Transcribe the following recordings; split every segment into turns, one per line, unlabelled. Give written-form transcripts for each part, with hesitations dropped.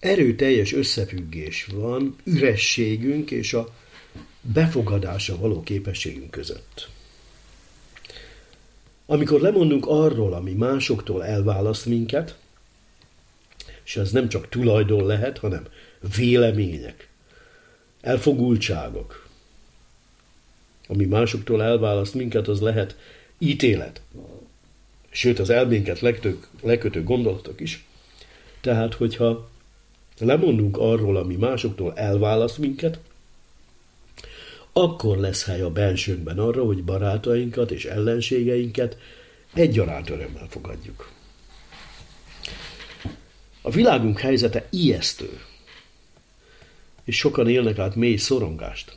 erőteljes összefüggés van ürességünk és a befogadásra való képességünk között. Amikor lemondunk arról, ami másoktól elválaszt minket, és ez nem csak tulajdon lehet, hanem vélemények, elfogultságok, ami másoktól elválaszt minket, az lehet ítélet, sőt az elménket lekötő gondolatok is. Tehát, hogyha lemondunk arról, ami másoktól elválaszt minket, akkor lesz hely a bensőnkben arra, hogy barátainkat és ellenségeinket egyaránt örömmel fogadjuk. A világunk helyzete ijesztő, és sokan élnek át mély szorongást.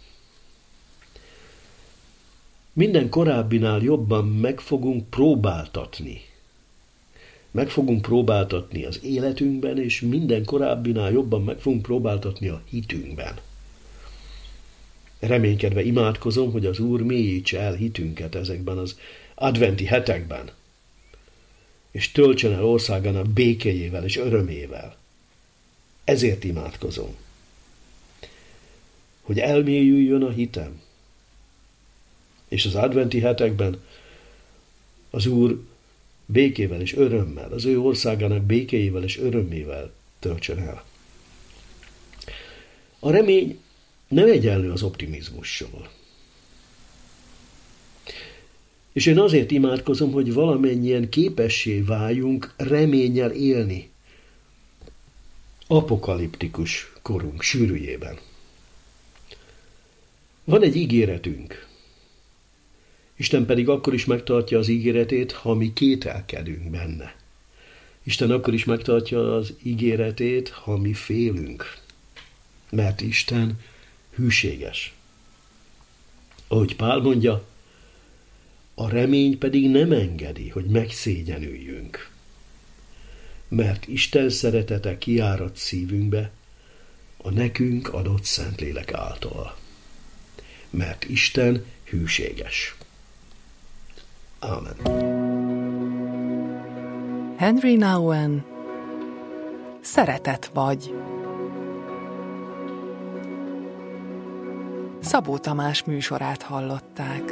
Minden korábbinál jobban meg fogunk próbáltatni. Meg fogunk próbáltatni az életünkben, és minden korábbinál jobban meg fogunk próbáltatni a hitünkben. Reménykedve imádkozom, hogy az Úr mélyítse el hitünket ezekben az adventi hetekben, és töltsön el országának békéjével és örömével. Ezért imádkozom, hogy elmélyüljön a hitem, és az adventi hetekben az Úr békével és örömmel, az ő országának békéjével és örömével töltsön el. A remény nem egyenlő az optimizmussal. És én azért imádkozom, hogy valamennyien képessé váljunk reménnyel élni apokaliptikus korunk sűrűjében. Van egy ígéretünk. Isten pedig akkor is megtartja az ígéretét, ha mi kételkedünk benne. Isten akkor is megtartja az ígéretét, ha mi félünk. Mert Isten hűséges. Ahogy Pál mondja, a remény pedig nem engedi, hogy megszégyenüljünk. Mert Isten szeretete kiárad szívünkbe a nekünk adott Szentlélek által. Mert Isten hűséges. Ámen.
Henry Nouwen, Szeretet vagy. Szabó Tamás műsorát hallották.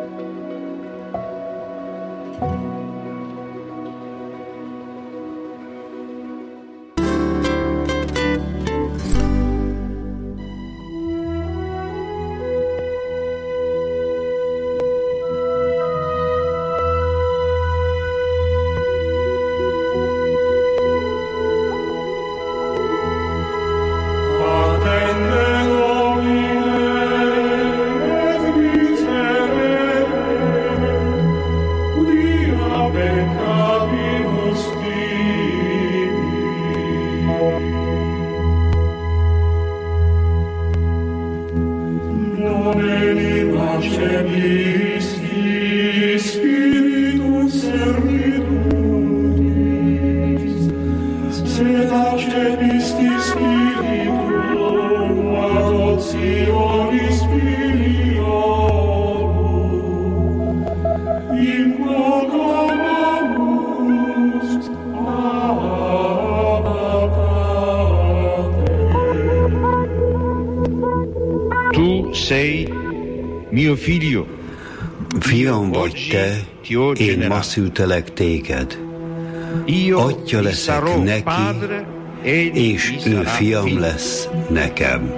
Fiam vagy te, én ma szültelek téged. Atya leszek neki, és ő fiam lesz nekem.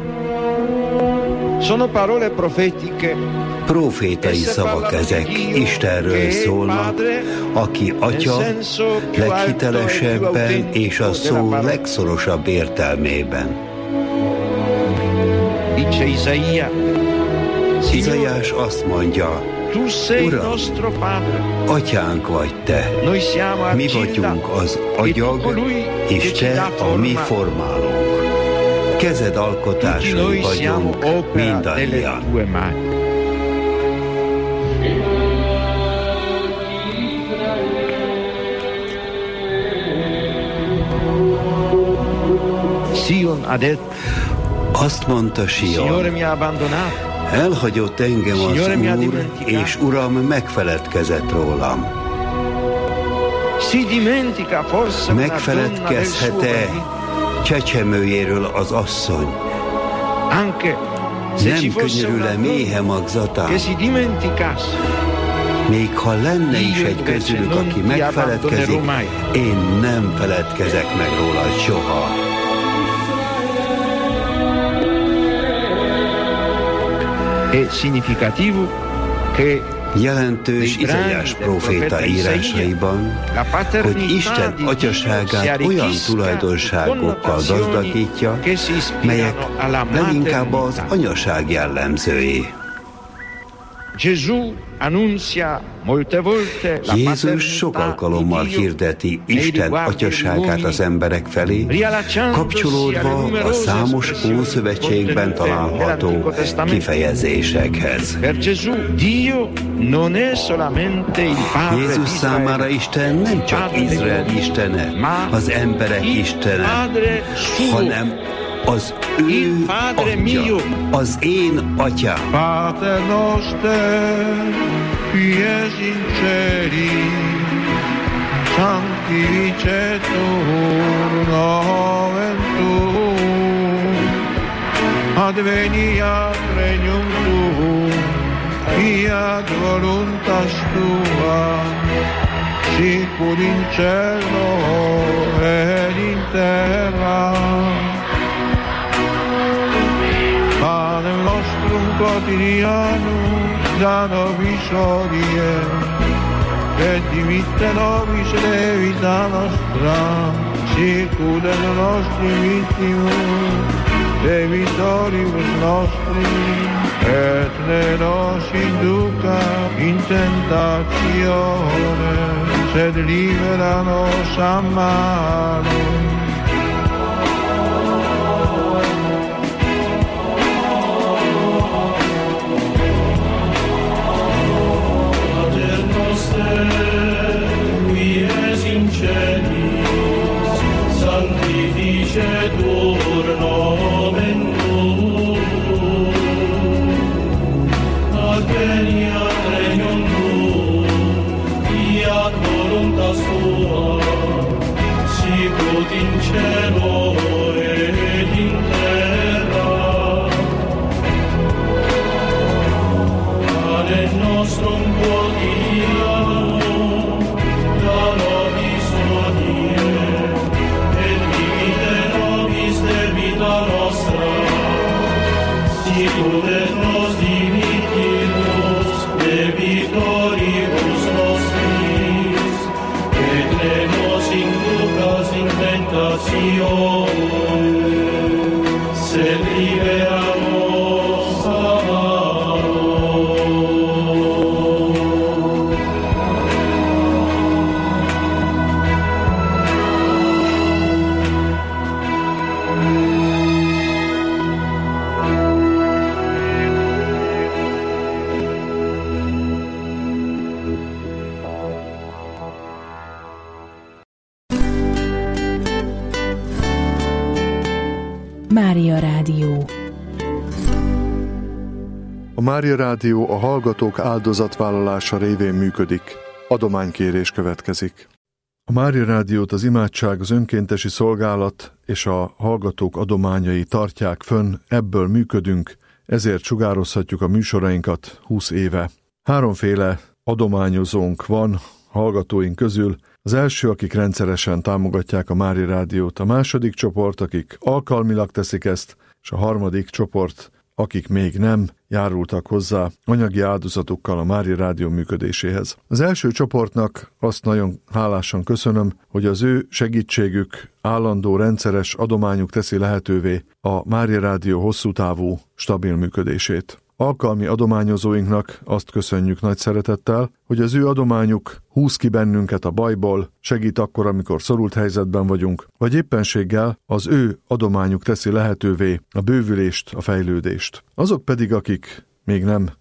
Profétai szavak ezek, Istenről szólnak, aki Atya leghitelesebben és a szó legszorosabb értelmében. Izaiás azt mondja, Uram, Atyánk vagy te, mi vagyunk az agyag, és te a mi formálónk. Kezed alkotásai vagyunk mindannyian. Azt mondta Sion, elhagyott engem az Úr, és Uram megfeledkezett rólam. Megfeledkezhet-e csecsemőjéről az asszony. Nem könyörül-e méhe magzatán? Még ha lenne is egy közülük, aki megfeledkezik, én nem feledkezek meg róla soha. Jelentős Izaiás próféta írásaiban, hogy Isten atyaságát olyan tulajdonságokkal gazdagítja, melyek leginkább az anyaság jellemzői. Jézus sok alkalommal hirdeti Isten atyaságát az emberek felé, kapcsolódva a számos Ószövetségben található kifejezésekhez. Jézus számára Isten nem csak Izrael istene, az emberek istene, hanem az ő atya, az én atyám.
Pater noster, qui es in celi, sanctificetur nomen tuum, adveniat regnum tuum, fiat voluntas tua, sicut in cielo et in terra. Panem nostrum quotidianum da nobis hodie, et dimitte nobis levita nostra, sicut et nostri vittimus, debitoribus nostri, et ne nos induca in tentatione, sed libera nos a malo.
Sanctificetur nomen tuum, adveniat regnum tuum, fiat voluntas tua, sicut in cielo et in terra. Panem nostrum quotidianum da nobis hodie, debita nostra, sicut et nos dimittimus debitoribus nostris, et ne nos inducas in tentatione, sed libera nos a malo.
Mária Rádió.
A Mária Rádió a hallgatók áldozatvállalása révén működik. Adománykérés következik. A Mária Rádiót az imádság, az önkéntesi szolgálat és a hallgatók adományai tartják fönn, ebből működünk, ezért sugározhatjuk a műsorainkat 20 éve. Háromféle adományozónk van hallgatóink közül. Az első, akik rendszeresen támogatják a Mária Rádiót, a második csoport, akik alkalmilag teszik ezt, és a harmadik csoport, akik még nem járultak hozzá anyagi áldozatukkal a Mária Rádió működéséhez. Az első csoportnak azt nagyon hálásan köszönöm, hogy az ő segítségük, állandó, rendszeres adományuk teszi lehetővé a Mária Rádió hosszú távú, stabil működését. Alkalmi adományozóinknak azt köszönjük nagy szeretettel, hogy az ő adományuk húz ki bennünket a bajból, segít akkor, amikor szorult helyzetben vagyunk, vagy éppenséggel az ő adományuk teszi lehetővé a bővülést, a fejlődést. Azok pedig, akik még nem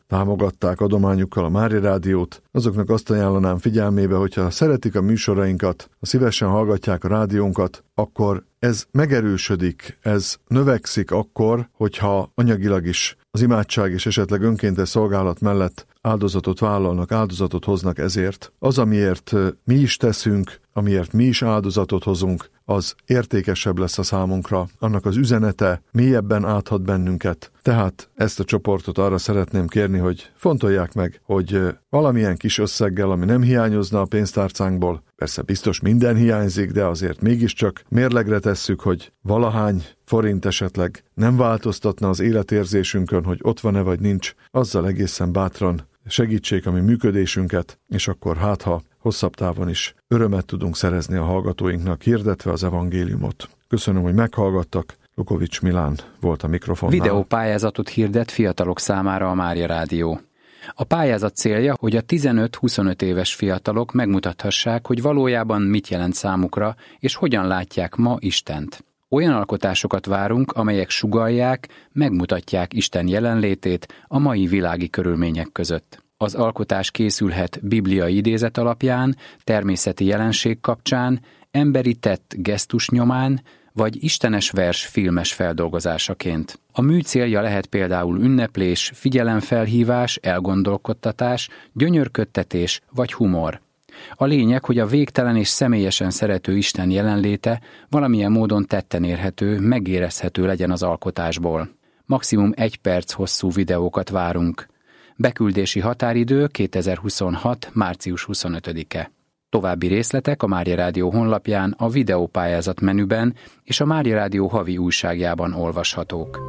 támogatták adományukkal a Mária Rádiót, azoknak azt ajánlanám figyelmébe, hogyha szeretik a műsorainkat, ha szívesen hallgatják a rádiónkat, akkor ez megerősödik, ez növekszik akkor, hogyha anyagilag is az imádság és esetleg önkéntes szolgálat mellett áldozatot vállalnak, áldozatot hoznak ezért. Az, amiért mi is teszünk, amiért mi is áldozatot hozunk, az értékesebb lesz a számunkra. Annak az üzenete mélyebben áthat bennünket. Tehát ezt a csoportot arra szeretném kérni, hogy fontolják meg, hogy valamilyen kis összeggel, ami nem hiányozna a pénztárcánkból, persze biztos minden hiányzik, de azért mégiscsak mérlegre tesszük, hogy valahány forint esetleg nem változtatna az életérzésünkön, hogy ott van-e vagy nincs, azzal egészen bátran segítsék a mi működésünket, és akkor ha hosszabb távon is örömet tudunk szerezni a hallgatóinknak, hirdetve az evangéliumot. Köszönöm, hogy meghallgattak. Lukovics Milán volt a mikrofonnál.
Videópályázatot hirdet fiatalok számára a Mária Rádió. A pályázat célja, hogy a 15-25 éves fiatalok megmutathassák, hogy valójában mit jelent számukra, és hogyan látják ma Istent. Olyan alkotásokat várunk, amelyek sugallják, megmutatják Isten jelenlétét a mai világi körülmények között. Az alkotás készülhet bibliai idézet alapján, természeti jelenség kapcsán, emberi tett gesztus nyomán, vagy istenes vers filmes feldolgozásaként. A mű célja lehet például ünneplés, figyelemfelhívás, elgondolkodtatás, gyönyörködtetés vagy humor. A lényeg, hogy a végtelen és személyesen szerető Isten jelenléte valamilyen módon tetten érhető, megérezhető legyen az alkotásból. Maximum 1 perc hosszú videókat várunk. Beküldési határidő 2026. március 25-e. További részletek a Mária Rádió honlapján, a videópályázat menüben és a Mária Rádió havi újságjában olvashatók.